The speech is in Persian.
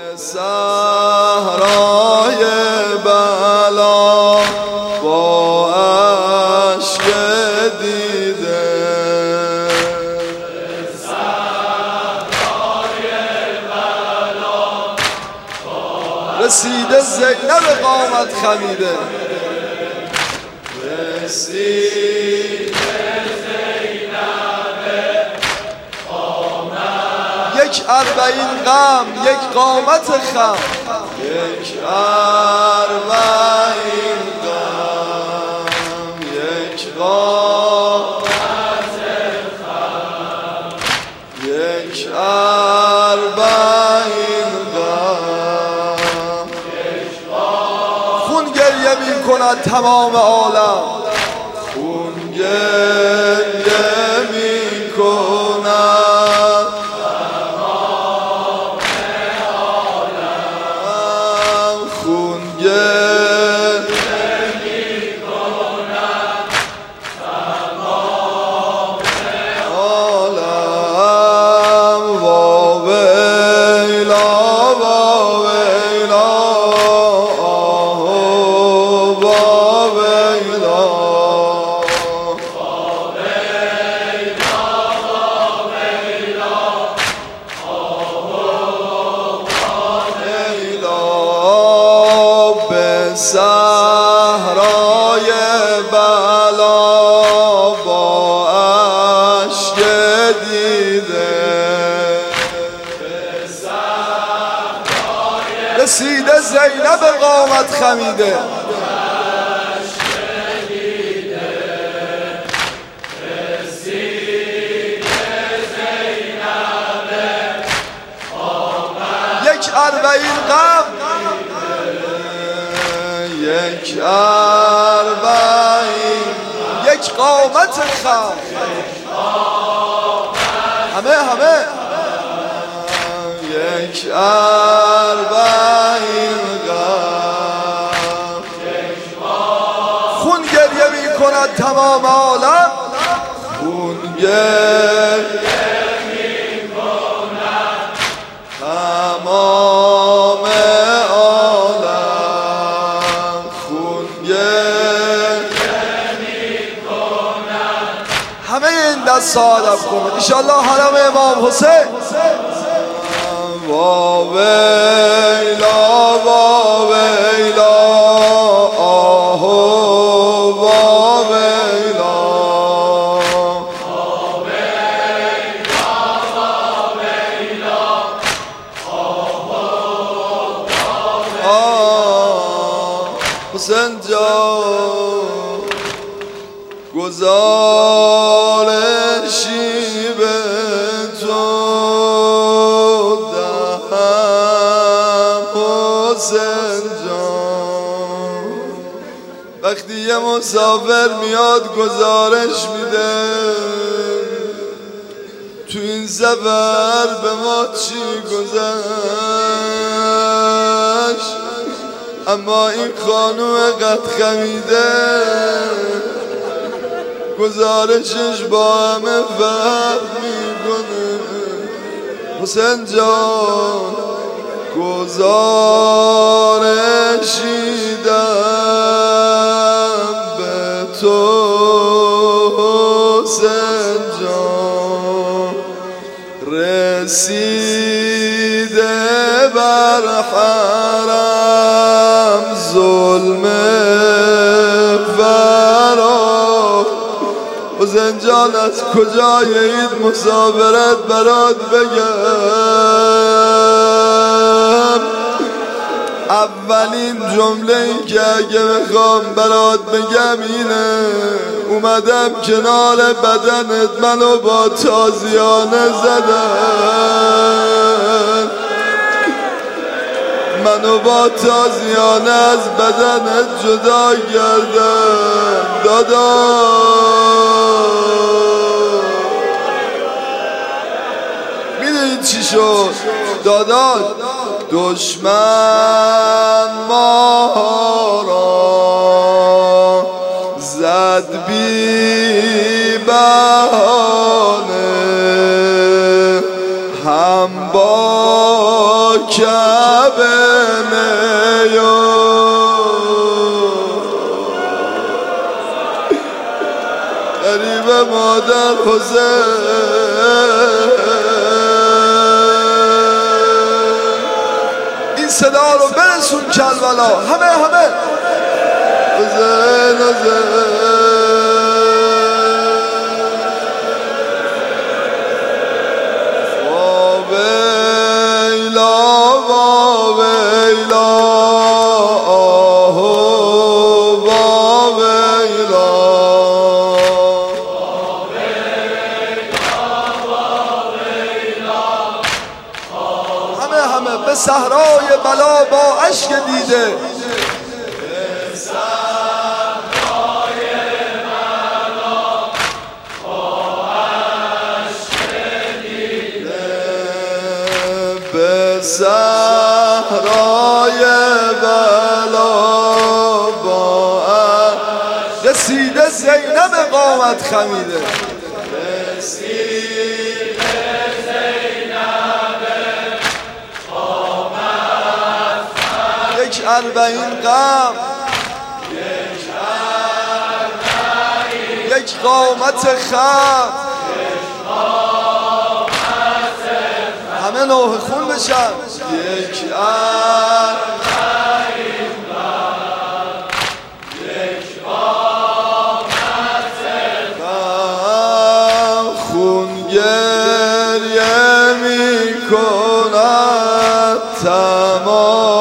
صحرای بلا با اشک دیده رسیده زینب قامت خمیده رسیده زینب قامت یک 40 غم یک قامت خم یک 40 غم یک قامت خم یک 40 می کند تمام عالم خون گریه می کند تمام عالم خون گریه می کند تمام عالم وا ویلا صحرای بلا با اشک دیده رسیده زینب قامت خمیده یک 40 غم یک 40 یک قامت خم همه یک 40 غم خون گریه می کند تمام عالم خون گریه می کند تمام همه این دست ادب کنه انشالله حرم امام حسین وا ویلا وا ویلا آهو وا ویلا وا ویلا وا ویلا آهو وا حسین جان گزارشی به تو دهم حسین جان وقتی یه مسافر میاد گزارش میده تو این سفر به ما چی گذشت اما این خانوم قد خمیده گزارشش با همه فرق میکنه حسین جان گزارشی دم به تو حسین جان رسیده بر حرم ظلم حسین جان از کجای این مسافرت برات بگم اولین جمله ای که اگه بخوام برات بگم اینه اومدم کنار بدنت منو با تازیانه زدن منو با تازیانه از بدنت جدا کردن دادا چی شد دادان دشمن ما را زد بی بهانه هم با غریب مادر حسین این صدا رو برسون کربلا همه حسین به صحرای بلا با اشک دیده به صحرای بلا با اشک دیده به صحرای بلا با اشک رسیده زینب قامت خمیده اربعین غم یک قامت خم همه نوح خون بشن یک اربعین غم یک قامت خم خون گریه می کند تمام